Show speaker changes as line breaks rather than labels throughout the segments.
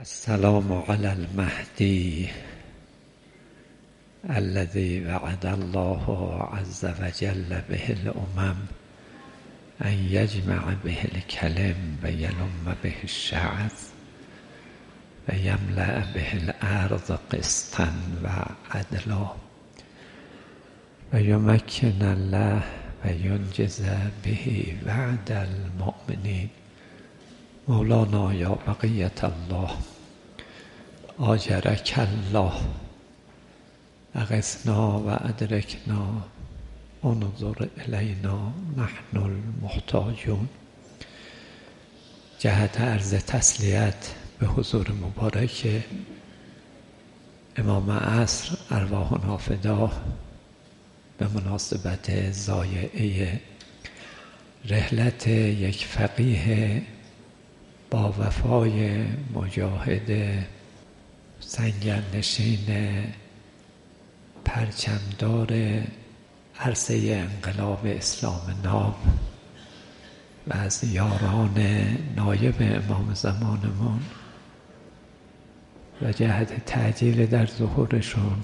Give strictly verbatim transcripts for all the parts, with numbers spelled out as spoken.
السلام على المهدي الذي وعد الله عز وجل به الأمم أن يجمع به الكلم ويلم به الشعث ويملأ به الأرض قسطا وعدلا ويمكن الله وينجز به وعد المؤمنين. مولانا یا بقیت الله آجرک الله اغثنا و ادرکنا انظر الینا نحن المحتاجون. جهت عرض تسلیت به حضور مبارک امام عصر ارواحنا فدا به مناسبت ضایعه رحلت یک فقیه با وفای مجاهد سنگرنشین پرچمدار عرصه انقلاب اسلام ناب و از یاران نایب امام زمانمان و جهت تعجیل در ظهورشون،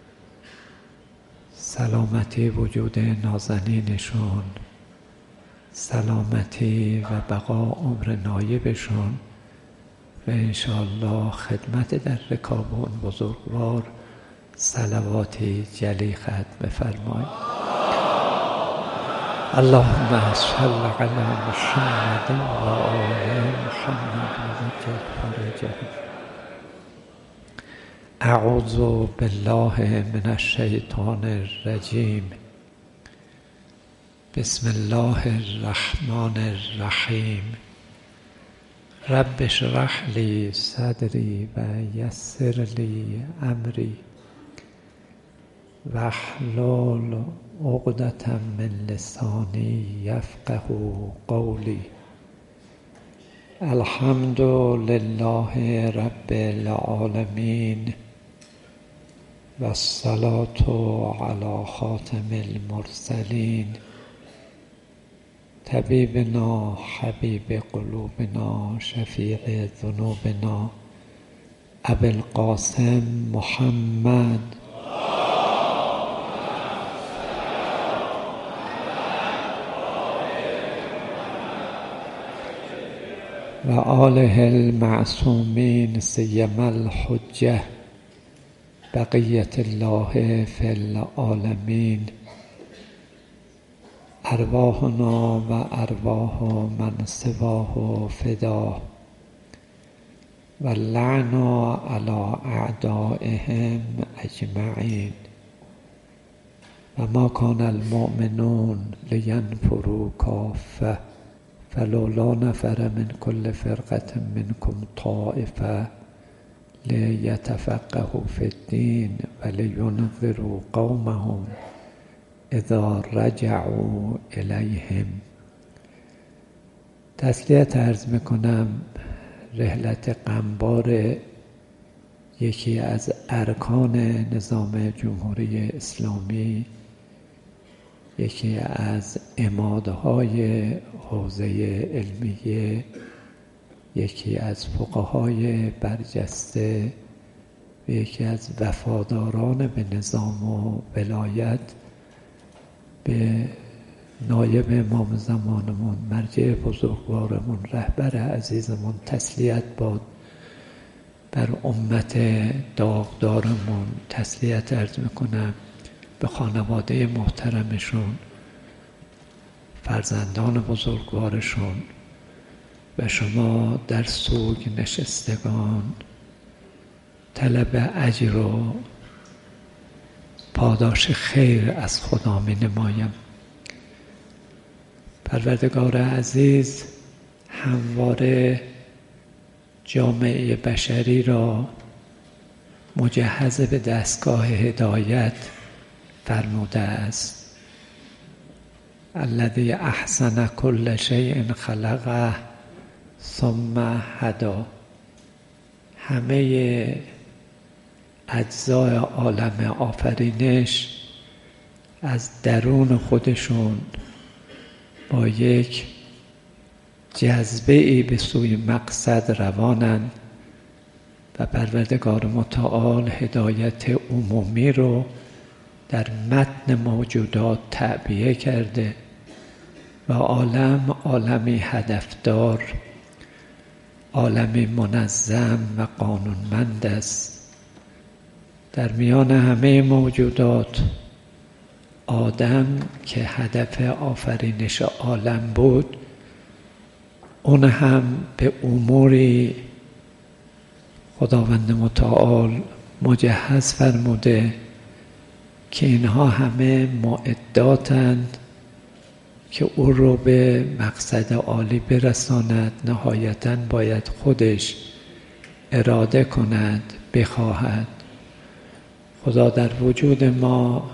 سلامتی وجود نازنینشون، سلامتی و بقا عمر نایبشون و انشاءالله خدمت در رکاب اون بزرگوار صلواتی جلی ختم بفرمایید. اللهم صل علی محمد و آل محمد و عجل فرجهم. اعوذ بالله من الشیطان الرجیم. بسم الله الرحمن الرحیم. رب اشرح لی صدری و یسر لی امری واحلل عقدة من لسانی یفقه قولی. الحمد لله رب العالمین و الصلاة علی خاتم المرسلین طبیبنا حبیب قلوبنا شفیع ذنوبنا ابوالقاسم محمد و آله المعصومین سیما الحجة بقیة الله فی العالمین. ارواحنا و ارواح من سواه فدا و لعنا علی اعدائهم اجمعین. و ما کان المؤمنون لینفروا کافة فلولا نفر من کل فرقة منکم طائفة لیتفقهوا فی الدین و لینذروا قومهم اذا رجعوا الیهم. تسلیت عرض میکنم رحلت غمبار یکی از ارکان نظام جمهوری اسلامی، یکی از عمادهای حوزه علمیه، یکی از فقهای برجسته و یکی از وفاداران به نظام و ولایت به نایب امام زمانمون، مرجع بزرگوارمون، رهبر عزیزمون تسلیت باد. بر امت داغدارمون تسلیت عرض میکنم، به خانواده محترمشون، فرزندان بزرگوارشون و شما در سوگ نشستگان طلب اجر و پاداش خیر از خدا می نمایم. پروردگار عزیز همواره جامعه بشری را مجهز به دستگاه هدایت فرموده است. الذی احسن کل شیء خلقه ثم هدی. همه اجزای عالم آفرینش از درون خودشون با یک جذبه ای به سوی مقصد روانند و پروردگار متعال هدایت عمومی رو در متن موجودات تعبیه کرده و عالم عالمی هدفدار، عالمی منظم و قانونمند است. در میان همه موجودات آدم که هدف آفرینش عالم بود، اون هم به اموری خداوند متعال مجهز فرموده که اینها همه معداتند که او رو به مقصد عالی برساند. نهایتاً باید خودش اراده کند، بخواهد. خدا در وجود ما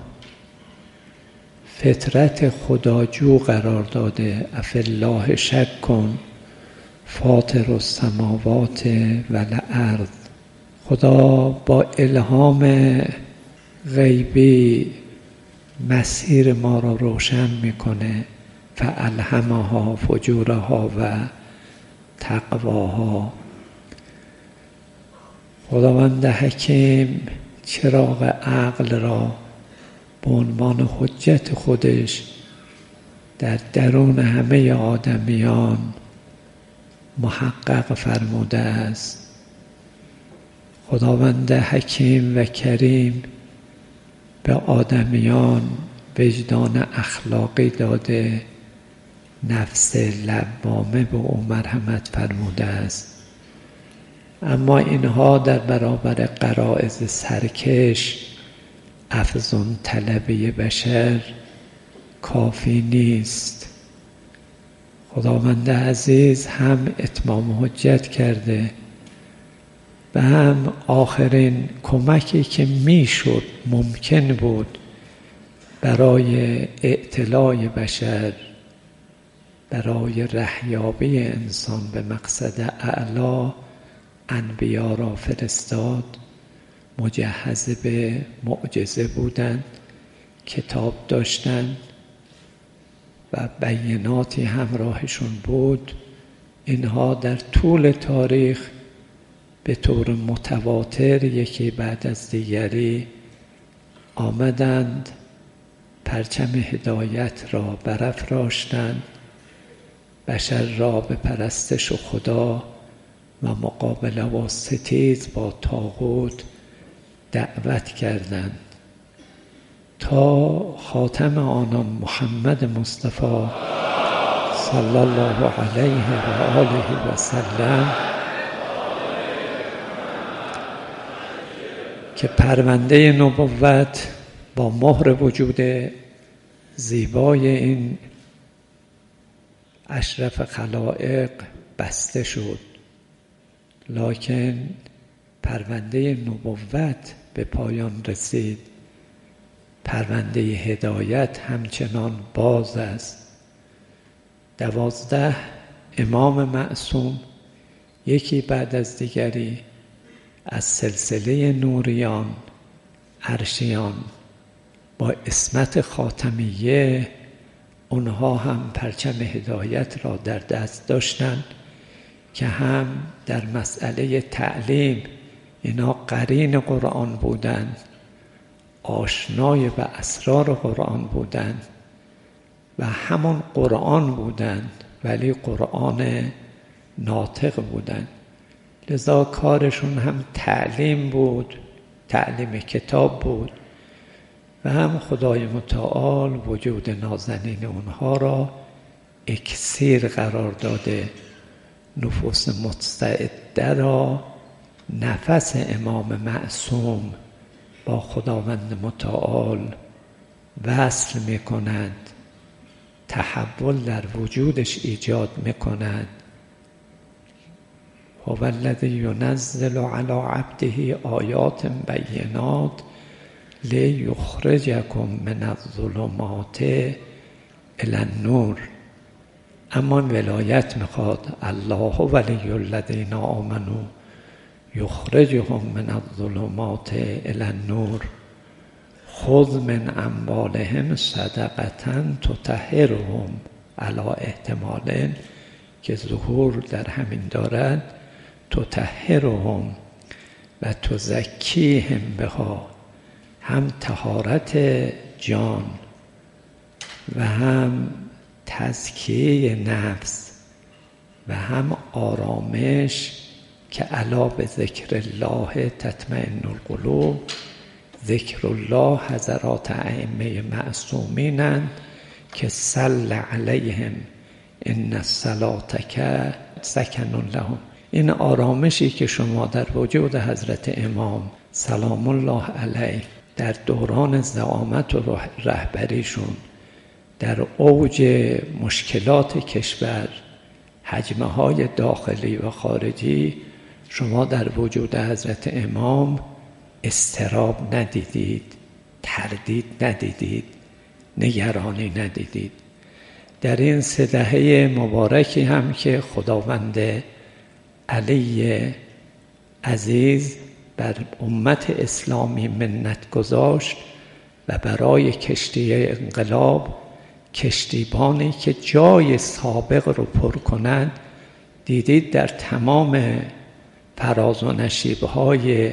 فطرت خداجو قرار داده. افالله شک کن فاطر السماوات و الارض. خدا با الهام غیبی مسیر ما را روشن میکنه. فالهمها فجورها و تقواها. خداوند حکیم چراغ عقل را به عنوان حجت خودش در درون همه آدمیان محقق فرموده است. خداوند حکیم و کریم به آدمیان وجدان اخلاقی داده، نفس لوامه به او مرحمت فرموده است. اما اینها در برابر غرایز سرکش افزون طلبی بشر کافی نیست. خداوند عزیز هم اتمام حجت کرده و هم آخرین کمکی که میشد ممکن بود برای اعتلای بشر، برای رهیابی انسان به مقصد اعلا، انبیا را فرستاد. مجهز به معجزه بودند، کتاب داشتند و بیناتی همراهشون بود. اینها در طول تاریخ به طور متواتر یکی بعد از دیگری آمدند، پرچم هدایت را برافراشتند، بشر را به پرستش خدا و مقابله و ستیز با طاغوت دعوت کردند تا خاتم آنان محمد مصطفی صلی الله علیه و آله و سلم که پرونده نبوت با مهر وجود زیبای این اشرف خلائق بسته شد، لکن پرونده نبوت به پایان رسید. پرونده هدایت همچنان باز است. دوازده امام معصوم یکی بعد از دیگری از سلسله نوریان، عرشیان با عصمت خاتمیه، اونها هم پرچم هدایت را در دست داشتند که هم در مسئله تعلیم اینا قرین قرآن بودند، آشنای به اسرار قرآن بودند و همون قرآن بودند ولی قرآن ناطق بودند. لذا کارشون هم تعلیم بود، تعلیم کتاب بود و هم خدای متعال وجود نازنین اونها را اکسیر قرار داده. نفوس مستعده را نفس امام معصوم با خداوند متعال وصل می کند، تحول در وجودش ایجاد می کند. هو الذی ینزل علی عبده آیات بینات لیخرجکم من الظلمات الی النور. اما ولایت میخواد. الله ولی الذین آمنوا یخرجهم من الظلمات الی النور خذ من اموالهم صدقة تطهرهم، علی احتمال که ظهور در همین دارد، تطهرهم و تزکیهم بها، هم طهارت جان و هم تزکیه نفس و هم آرامش، که الا به ذکر الله تطمئن القلوب. ذکر الله حضرات ائمه معصومینند که صل علیهم ان الصلاتک سکن لهم. این آرامشی که شما در وجود حضرت امام سلام الله علیه در دوران زعامت و رهبریشون در اوج مشکلات کشور، حجمه های داخلی و خارجی، شما در وجود حضرت امام اضطراب ندیدید، تردید ندیدید، نگرانی ندیدید. در این سه دهه مبارکی هم که خداوند علی عزیز بر امت اسلامی منت گذاشت و برای کشتی انقلاب، کشتیبانی که جای سابق رو پر کند، دیدید در تمام فراز و نشیب‌های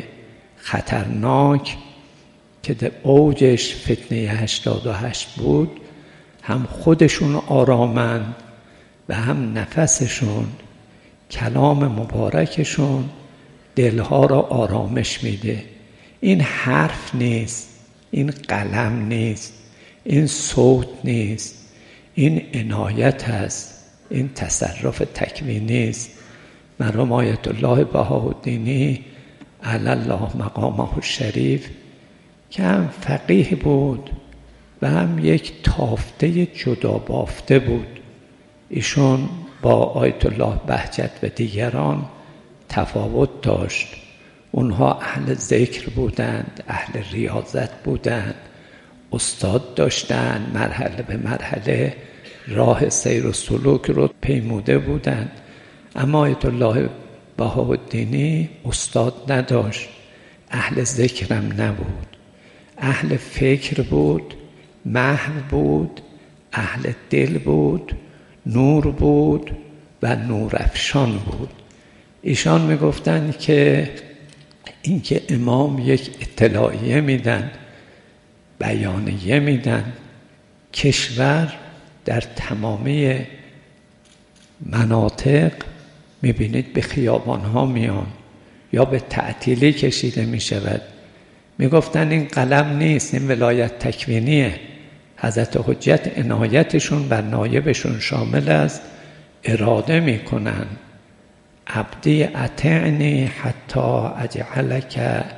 خطرناک که در اوجش فتنه هشتاد و هشت بود، هم خودشون آرامند و هم نفسشون، کلام مبارکشون دلها را آرامش میده. این حرف نیست، این قلم نیست، این صوت نیست، این عنایت هست، این تصرف تکوینی است. مرحوم آیت الله بهاءالدینی علی الله مقامه الشریف که هم فقیه بود و هم یک تافته جدا بافته بود، ایشون با آیت الله بهجت و دیگران تفاوت داشت. اونها اهل ذکر بودند، اهل ریاضت بودند، استاد داشتند، مرحله به مرحله راه سیر و سلوک رو پیموده بودند. اما آیت الله بهاءالدینی استاد نداشت، اهل ذکرم نبود، اهل فکر بود، محو بود، اهل دل بود، نور بود و نورافشان بود. ایشان میگفتند که اینکه امام یک اطلاعیه میدن، بیانیه میدن، کشور در تمامی مناطق میبینید به خیابانها میان یا به تعطیلی کشیده میشود. میگفتن این قلم نیست، این ولایت تکوینیه. حضرت حجت عنایتشون بر نایبشون شامل است، اراده میکنن عبدی اطعنی حتی اجعلک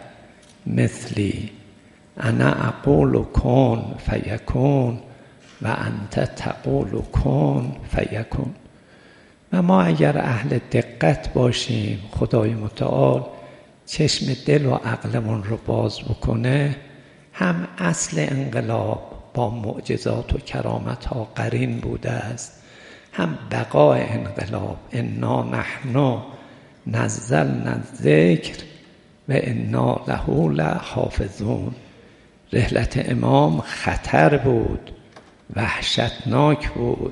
مثلی، انا اقول کن فیکون و انت تقول کن فیکون. و ما اگر اهل دقت باشیم، خدای متعال چشم دل و عقلمون رو باز بکنه، هم اصل انقلاب با معجزات و کرامت ها قرین بوده است، هم بقای انقلاب. انا نحن نزلنا الذکر و انا له لحافظون. رحلت امام خطر بود، وحشتناک بود،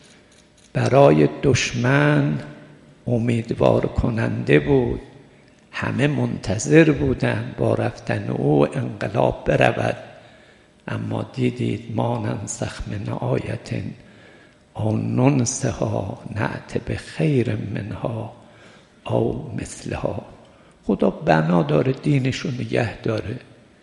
برای دشمن امیدوار کننده بود. همه منتظر بودند با رفتن او انقلاب برود. اما دیدید ما ننسخ من آیت او ننسها نأت بخیر منها او مثلها. خدا بنا داره دینشو نگه داره.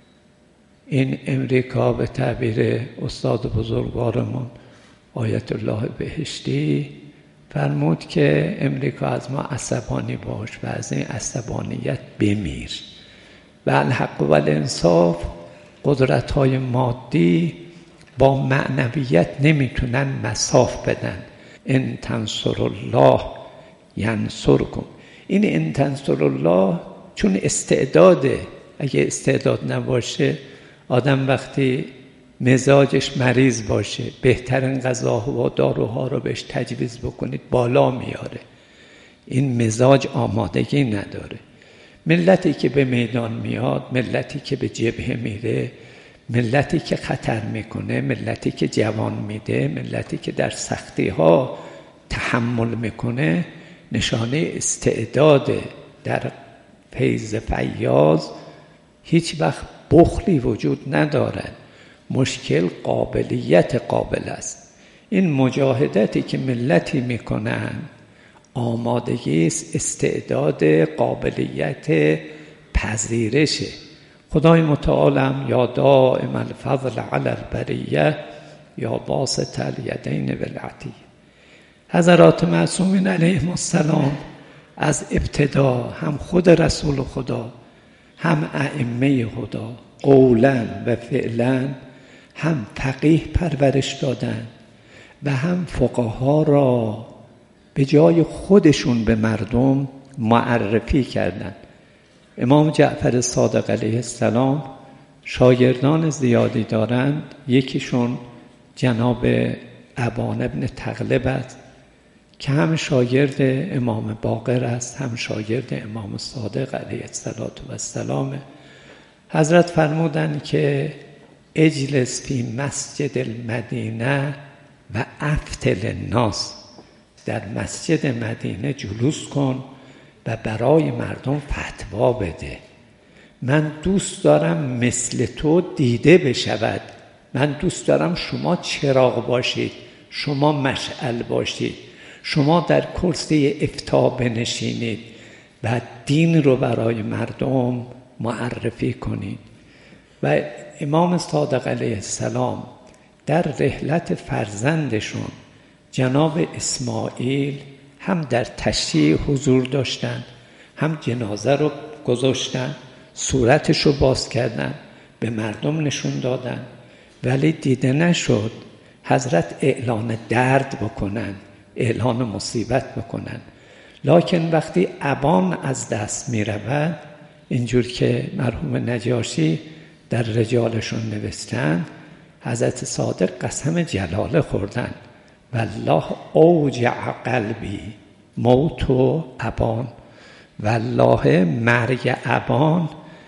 این امریکا به تعبیر استاد بزرگوارمون آیت الله بهشتی فرمود که امریکا از ما عصبانی باش و از این عصبانیت بمیر. و الحق و الانصاف، قدرت‌های مادی با معنویت نمیتونن مساف بدن. ان تنصر الله ینصرکم. این ان تنصر الله چون استعداده. اگه استعداد نباشه، آدم وقتی مزاجش مریض باشه، بهترین غذاها و داروها رو بهش تجویز بکنید بالا میاره. این مزاج آمادگی نداره. ملتی که به میدان میاد، ملتی که به جبهه میره، ملتی که خطر میکنه، ملتی که جوان میده، ملتی که در سختی ها تحمل میکنه، نشانه استعداد در فیض فیاض هیچ وقت بخلی وجود ندارد، مشکل قابلیت قابل است. این مجاهدتی که ملتی میکنن آمادگی است، استعداد قابلیت پذیرشه. خدای متعالم یا دائم الفضل علی البریه یا باسط الیدین بالعطیه. حضرات معصومین علیهم السلام از ابتدا هم خود رسول خدا، هم ائمه خدا قولاً و فعلاً هم فقیه پرورش دادن و هم فقها را به جای خودشون به مردم معرفی کردند. امام جعفر صادق علیه السلام شاگردان زیادی دارند. یکیشون جناب ابان ابن تغلب است که هم شاگرد امام باقر است، هم شاگرد امام صادق علیه السلام. حضرت فرمودند که اجلس فی مسجد المدینه و افتل الناس، در مسجد مدینه جلوس کن و برای مردم فتوا بده. من دوست دارم مثل تو دیده بشود، من دوست دارم شما چراغ باشید، شما مشعل باشید، شما در کرسی افتاء بنشینید و دین رو برای مردم معرفی کنید. و امام صادق علیه السلام در رحلت فرزندشون جناب اسماعیل هم در تشییع حضور داشتن، هم جنازه رو گذاشتن، صورتش رو باز کردن، به مردم نشون دادن، ولی دیده نشد حضرت اعلان درد بکنن، اعلان مصیبت بکنن. لکن وقتی ابان از دست می رود، اینجور که مرحوم نجاشی در رجالشون نوشتن، حضرت صادق قسم جلاله خوردن، والله اوجع قلبی موت و ابان، والله مرگ ابان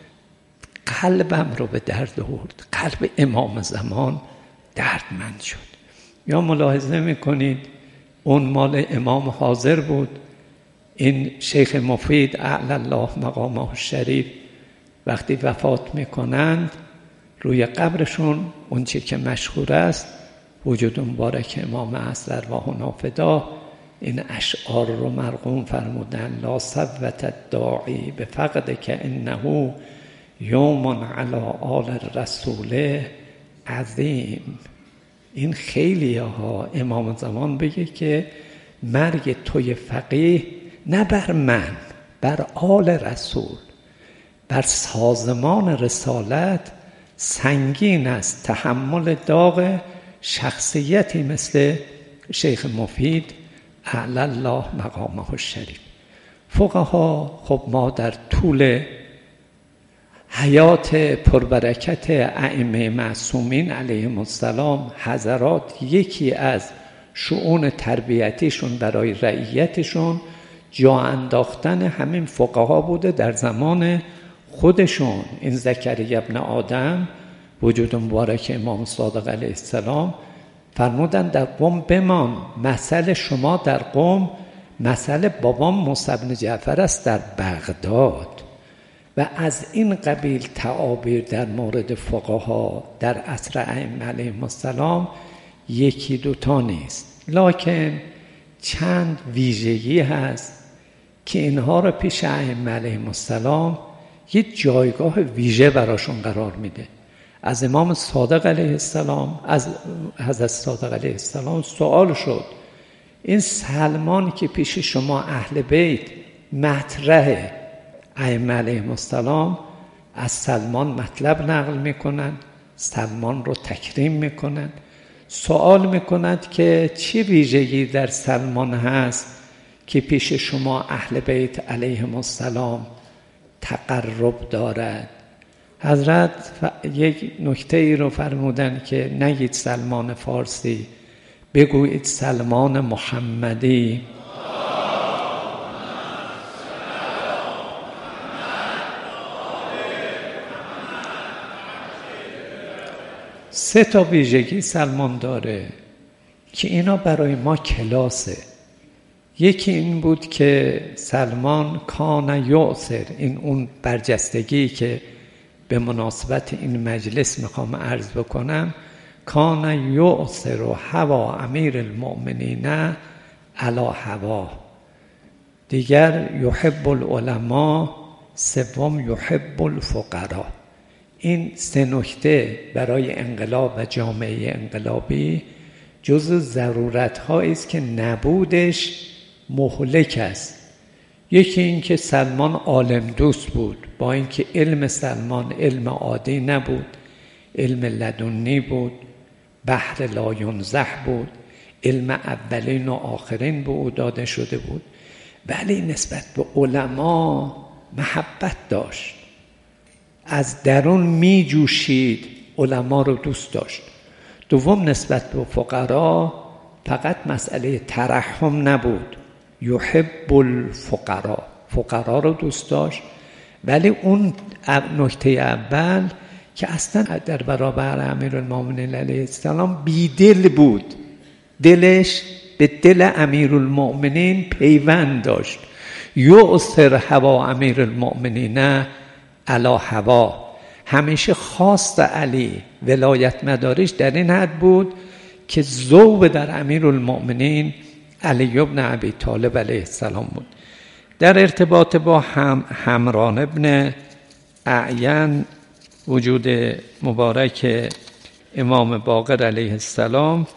قلبم رو به درد آورد، قلب امام زمان دردمند شد. یا ملاحظه میکنید اون مال امام حاضر بود. این شیخ مفید اعلی الله مقامه الشریف وقتی وفات میکنند روی قبرشون اون چی که مشهور است، وجود مبارک امام اصل ارواح نافدا، این اشعار رو مرقوم فرمودن: لا صوت الداعی بفقد که انه یوم علی آل الرسول عظیم. این خیلی ها امام زمان بگه که مرگ توی فقیه نه بر من، بر آل رسول، بر سازمان رسالت سنگین است تحمل داغ شخصیتی مثل شیخ مفید اعلی الله مقامه الشریف. فقها خب ما در طول حیات پربرکت ائمه معصومین علیهم السلام حضرات یکی از شؤون تربیتیشون برای رعیتشون جا انداختن همین فقها بوده در زمان خودشون. این زکریا ابن آدم وجود مبارک امام صادق علیه السلام فرمودن در قوم بمان، مثل شما در قوم مثل بابام موسی بن جعفر است در بغداد. و از این قبیل تعابیر در مورد فقها در عصر ائمه علیهم السلام یکی دوتا نیست، لکن چند ویژگی هست که اینها رو پیش ائمه علیهم السلام یه جایگاه ویژه براشون قرار میده. از امام صادق علیه السلام، از حضرت صادق علیه السلام سوال شد: این سلمان که پیش شما اهل بیت مطرحه، ائمه علیهم السلام از سلمان مطلب نقل میکنن، سلمان رو تکریم میکنن، سوال میکنند که چه ویژگی در سلمان هست که پیش شما اهل بیت علیهم السلام تقرب دارد. حضرت یک نکته ای رو فرمودن که نگید سلمان فارسی، بگویید سلمان محمدی. سه تا ویژگی سلمان داره که اینا برای ما کلاسه. یکی این بود که سلمان کان یؤثر، این اون برجستگی که به مناسبت این مجلس میخوام عرض بکنم، کان یؤثر و هوا امیر المؤمنین علی هوا. دیگر یحب العلماء، سوم یحب الفقراء. این سه نکته برای انقلاب و جامعه انقلابی جزء ضرورت‌هایی است که نبودش مهلک است. یکی این که سلمان عالم دوست بود، با اینکه علم سلمان علم عادی نبود، علم لدنی بود، بحر لا ینزح بود، علم اولین و آخرین به او داده شده بود، ولی نسبت به علما محبت داشت، از درون می جوشید، علما رو دوست داشت. دوم نسبت به فقرا فقط مسئله ترحم نبود، یحب الفقرا، فقرا رو دوست داشت. ولی اون نکته اول که اصلا در برابر امیرالمؤمنین علیه السلام بیدل بود، دلش به دل امیرالمؤمنین پیوند داشت. یؤثر هوا امیرالمؤمنین علی هوا، همیشه خواست علی، ولایت مدارش در این حد بود که ذوق در امیرالمؤمنین علی ابن ابی طالب علیه السلام بود. در ارتباط با هم حمران ابن اعین، وجود مبارک امام باقر علیه السلام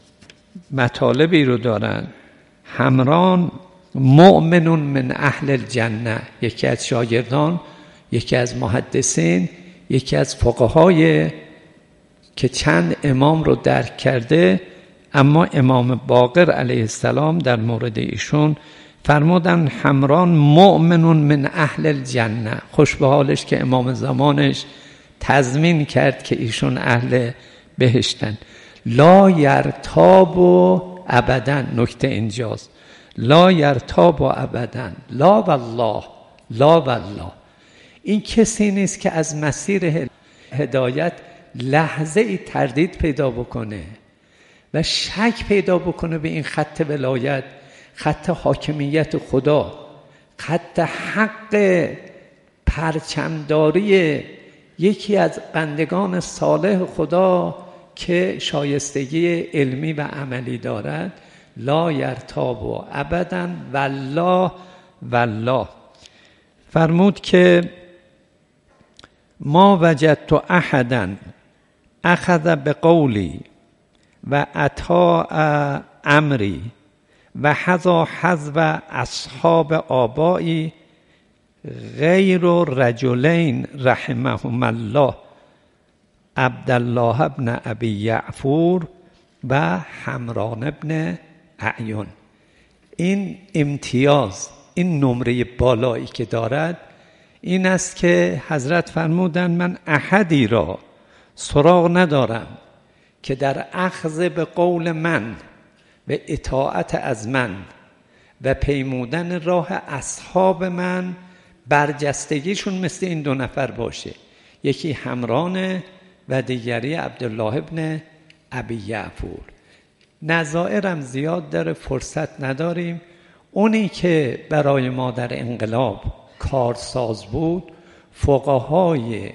مطالبی رو دارن. حمران مؤمن من اهل الجنه، یکی از شاگردان، یکی از محدثین، یکی از فقهای که چند امام رو درک کرده. اما امام باقر علیه السلام در مورد ایشون فرمودن حمران مؤمن من اهل الجنه، خوش به حالش که امام زمانش تضمین کرد که ایشون اهل بهشتن. لا یرتاب ابدا، نکته اینجاست، لا یرتاب ابدا، لا والله، لا والله. این کسی نیست که از مسیر هدایت لحظه ای تردید پیدا بکنه و شک پیدا بکنه به این خط ولایت، خط حاکمیت خدا، خط حق پرچمداری یکی از بندگان صالح خدا که شایستگی علمی و عملی دارد. لا یرتاب ابدا والله والله. فرمود که ما وجدت احدا اخذ بقولی و اطاع امری و حذا حذو اصحاب آبایی غیر رجلین رحمهم الله، عبدالله ابن ابی یعفور و حمران ابن اعین. این امتیاز، این نمره بالایی که دارد این است که حضرت فرمودند من احدی را سراغ ندارم که در اخذ به قول من و اطاعت از من و پیمودن راه اصحاب من برجستگیشون مثل این دو نفر باشه، یکی حمران و دیگری عبدالله ابن ابی یعفور. نظائرم زیاد داره، فرصت نداریم. اونی که برای ما در انقلاب کارساز بود فقهای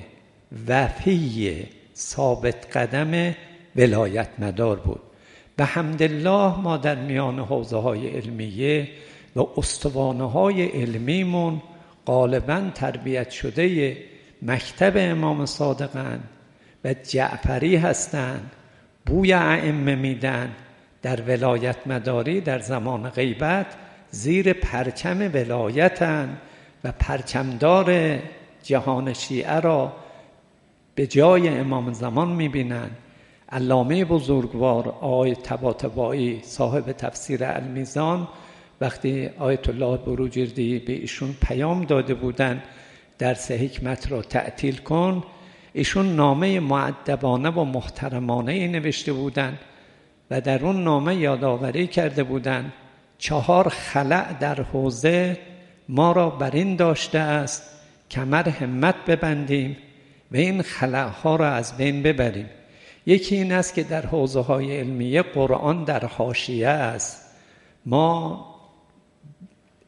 وفی ثابت قدم ولایت مدار بود. به حمدالله ما در میان حوزه های علمیه و استوانه های علمیمون غالباً تربیت شده مکتب امام صادقن و جعفری هستند، بوی ائمه میدن، در ولایت مداری در زمان غیبت زیر پرچم ولایتن و پرچمدار جهان شیعه را به جای امام زمان میبینن. علامه بزرگوار آقای طباطبایی صاحب تفسیر المیزان، وقتی آیت الله بروجردی به ایشون پیام داده بودن درس حکمت را تعطیل کن، ایشون نامه مؤدبانه و محترمانه نوشته بودن و در اون نامه یادآوری کرده بودن چهار خلأ در حوزه ما را بر این داشته است کمر همت ببندیم و این خلأها را از بین ببریم. یکی این است که در حوزه های علمیه قرآن در حاشیه است، ما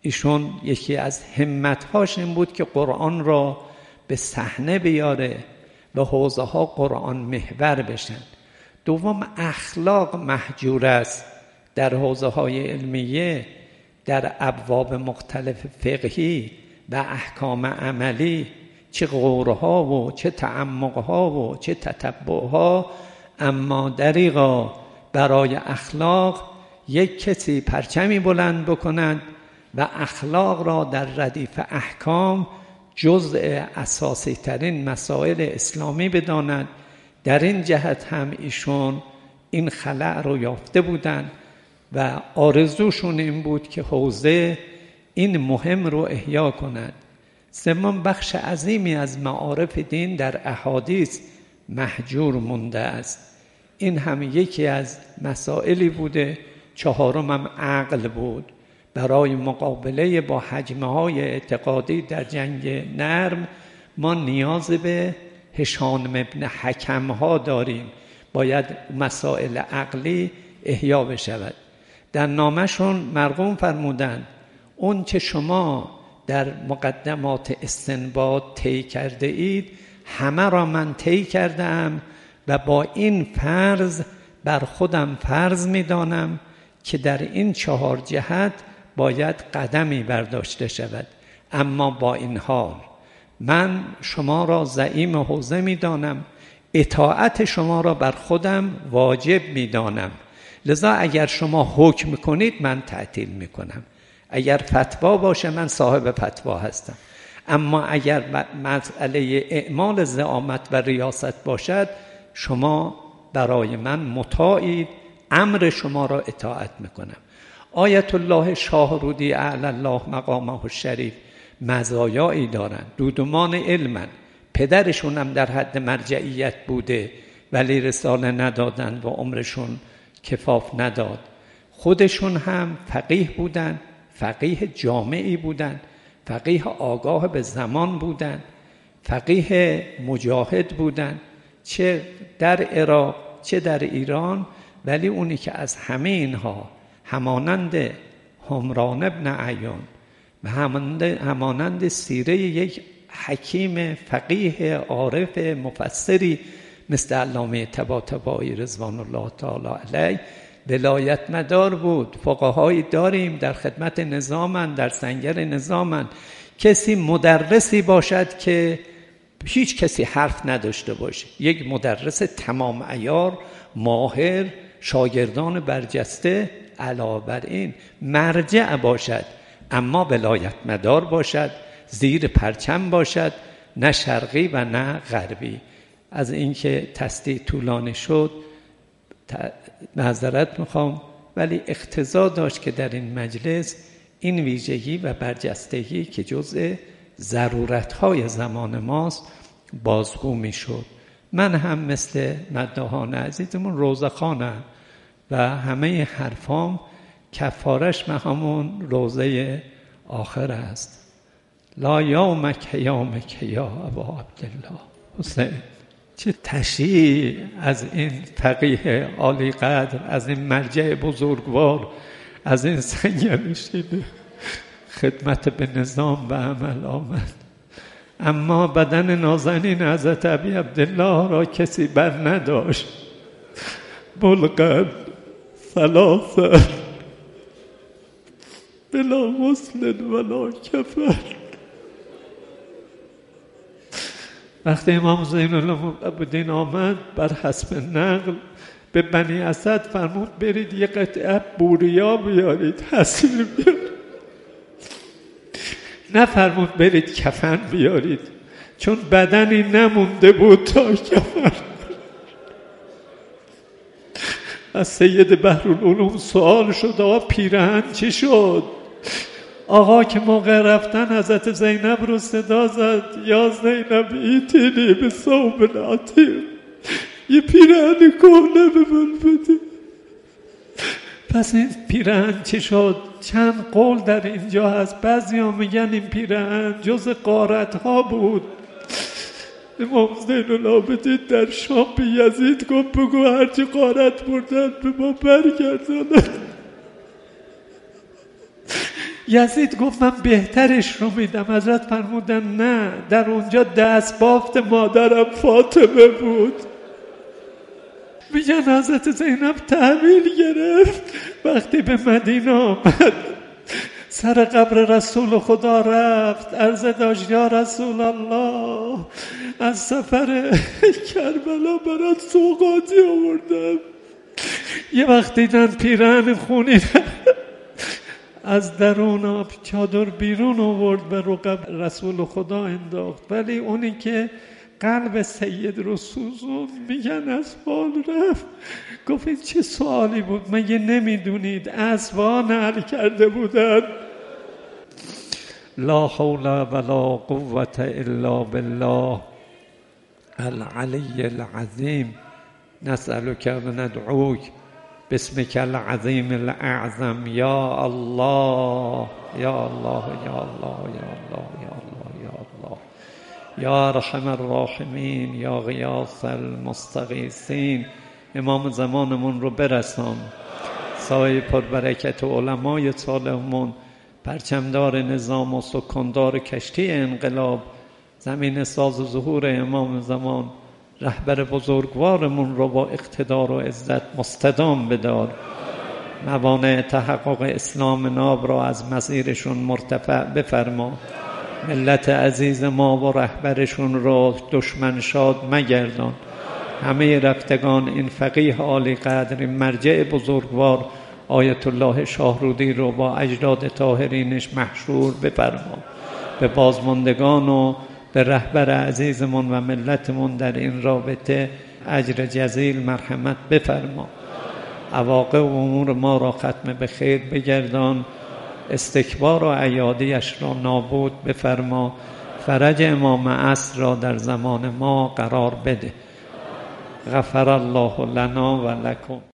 ایشون یکی از همتهاش این بود که قرآن را به صحنه بیاره و حوزه ها قرآن محور بشن. دوم، اخلاق محجور است در حوزه های علمیه، در ابواب مختلف فقهی و احکام عملی، چه غورها و چه تعمقها و چه تتبعها. اما دریغا برای اخلاق یک کسی پرچمی بلند بکند و اخلاق را در ردیف احکام جزء اساسی ترین مسائل اسلامی بداند. در این جهت هم ایشون این خلأ رو یافته بودند و آرزوشون این بود که حوزه این مهم رو احیا کند. سوم، بخش عظیمی از معارف دین در احادیث محجور مونده است. این هم یکی از مسائلی بوده. چهارم هم عقل بود. برای مقابله با حجمهای اعتقادی در جنگ نرم ما نیاز به هشام ابن حکم ها داریم. باید مسائل عقلی احیا بشود. در نامشون مرقوم فرمودند اون چه شما در مقدمات استنباط طی کرده اید همه را من طی کردم و با این فرض بر خودم فرض می دانم که در این چهار جهت باید قدمی برداشته شود. اما با این حال من شما را زعیم حوزه می دانم، اطاعت شما را بر خودم واجب می دانم. لذا اگر شما حکم کنید من تعطیل می کنم. اگر فتوا باشه من صاحب فتوا هستم. اما اگر مسئله اعمال زعامت و ریاست باشد شما برای من مطاعید، امر شما را اطاعت میکنم. آیت الله شاهرودی اعلی الله مقامه الشریف مزایایی دارند. دودمان علمن، پدرشون هم در حد مرجعیت بوده ولی رساله ندادن و عمرشون کفاف نداد. خودشون هم فقیه بودن، فقیه جامعی بودن، فقیه آگاه به زمان بودن، فقیه مجاهد بودن، چه در عراق چه در ایران. ولی اونی که از همه اینها همانند همران ابن عیان و همانند, همانند سیره یک حکیم فقیه عارف مفسری مثل علامه طباطبایی رضوان الله تعالی علیه ولایت مدار بود. فقهایی داریم در خدمت نظامن، در سنگر نظامن. کسی مدرسی باشد که هیچ کسی حرف نداشته باشه، یک مدرس تمام عیار ماهر، شاگردان برجسته، علاوه بر این مرجع باشد، اما ولایت مدار باشد، زیر پرچم باشد، نه شرقی و نه غربی. از اینکه تصدیق طولانی شد معذرت میخوام، ولی اقتضا داشت که در این مجلس این ویژگی و برجستگی که جزء ضرورت‌های زمان ماست بازگو میشد. من هم مثل مداحان عزیزمون روزخانم و همه حرفام کفارش به همون روزه آخر است. لا یومک یومک یا ابا عبدالله حسین. چه تشییع از این فقیه عالی قدر، از این مرجع بزرگوار، از این سنگرشیده خدمت به نظام و عمل آمد. اما بدن نازنین حضرت ابی عبدالله را کسی بر نداشت. بلغت ثلاثا بلا غسل ولا کفن. وقتی امام زین العابدین آمد بر حسب نقل به بنی اسد فرمود برید یه قطعه بوریا بیارید، حصیر بیارید. نه فرمود برید کفن بیارید، چون بدنی نمونده بود تا کفن. از سید بحرالعلوم سوال شد آقا پیرهن چی شد؟ آقا که موقع رفتن حضرت زینب رو صدا زد یا زینب ایتینی به ثوب العتیق، یه پیرهن کهنه به من بده. پس این پیرهن چی شد؟ چند قول در اینجا هست. بعضی ها میگن این پیرهن جز غارت ها بود. امام زین العابدین در شام به یزید گفت بگو هرچی غارت بردن به ما برگردانن. یزید گفت من بهترش رو میدم. حضرت فرمودن نه، در اونجا دست بافت مادرم فاطمه بود. میگن حضرت زینب تحویل گرفت، وقتی به مدینه آمد سر قبر رسول خدا رفت، عرض داشت یا رسول الله از سفر کربلا برات سوغاتی آوردم. یه وقت دیدن پیرهن خونی از درون آب چادر بیرون آورد و رو قبر رسول خدا انداخت، ولی اونی که قلب سید رو سوزون میگن از حال رفت. گفت این چه سوالی بود؟ مگه نمیدونید اصفهان حل کرده بودن؟ لا حول ولا قوة الا بالله العلی العظیم. نسألك و ندعوک باسمك العظیم الاعظم یا الله یا الله یا الله یا الله یا الله یا الله یا ارحم الراحمین یا غیاث المستغیثین. امام زمانمون رو برسان، سایه پربرکت علمای صالحمون، پرچمدار نظام و سکاندار کشتی انقلاب، زمین ساز و ظهور امام زمان، رهبر بزرگوارمون رو با اقتدار و عزت مستدام بدار. موانع تحقق اسلام ناب را از مسیرشون مرتفع بفرما. ملت عزیز ما و رهبرشون را دشمن شاد مگردان. همه رفتگان این فقیه عالی قدر، این مرجع بزرگوار آیت الله شاهرودی رو با اجداد طاهرینش محشور بفرما. به بازماندگان و به رهبر عزیزمون و ملتمون در این رابطه اجر جزیل مرحمت بفرما. عواقب امور ما را ختم به خیر بگردان. استکبار و عیادیش را نابود بفرما. فرج امام عصر را در زمان ما قرار بده. غفر الله لنا و لکم.